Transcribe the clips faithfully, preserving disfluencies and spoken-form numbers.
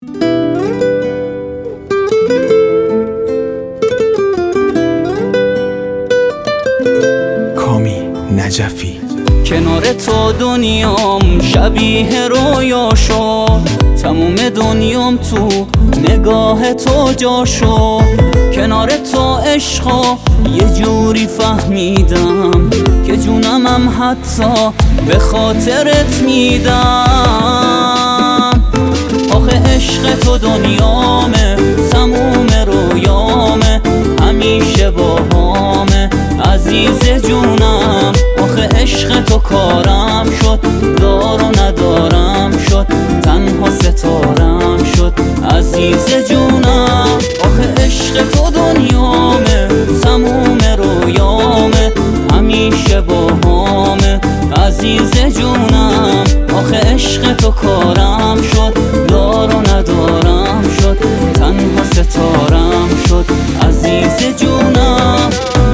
کامی نجفی. کنار تو دنیام شبیه رویا شد، تموم دنیام تو نگاه تو جا شد. کنار تو عشقا یه جوری فهمیدم که جونمم حتی به خاطرت میدم. آخه عشق تو دنیامه، تموم رویامه، همیشه باهامه عزیز جونم. آخه عشق تو کارم شد، دار و ندارم شد، تنها ستارم شد عزیز جونم. آخه عشق تو دنیامه، تموم رویامه، همیشه باهامه عزیز جونم. آخه عشق تو کارم شد، دار و ندارم شد، تنها ستارم شد عزیز جونم.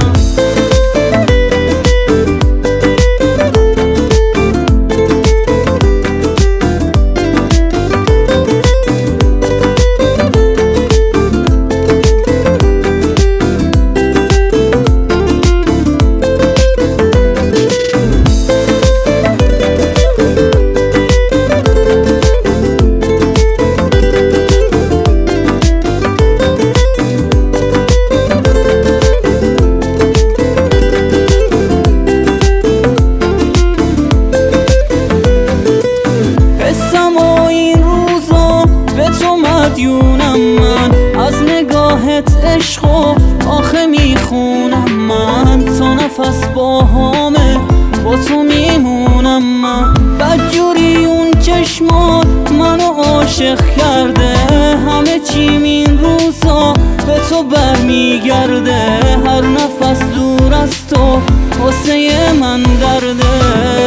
مدیونم من از نگاهت عشقو، آخه میخونم من تا نفس باهامه با تو میمونم من. بدجوری اون چشمات منو عاشق کرده، همه چیم این روزا به تو برمیگرده. هر نفس دور از تو واسه من درده.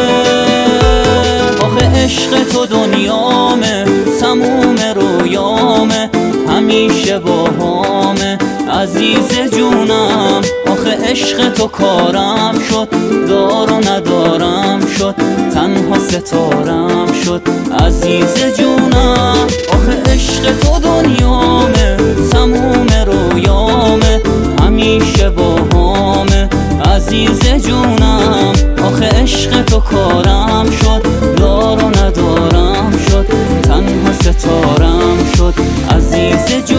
آخه عشق تو دنیامه، تموم رویامه، همیشه باهامه عزیز جونم. آخه عشق تو کارم شد، دار و ندارم شد، تنها ستارم شد عزیز جونم. آخه عشق تو دنیامه، تموم رویامه، همیشه باهامه عزیز جونم. آخه عشق تو کارم شد، دار و ندارم شد، تنها ستارم شد عزیز جونم.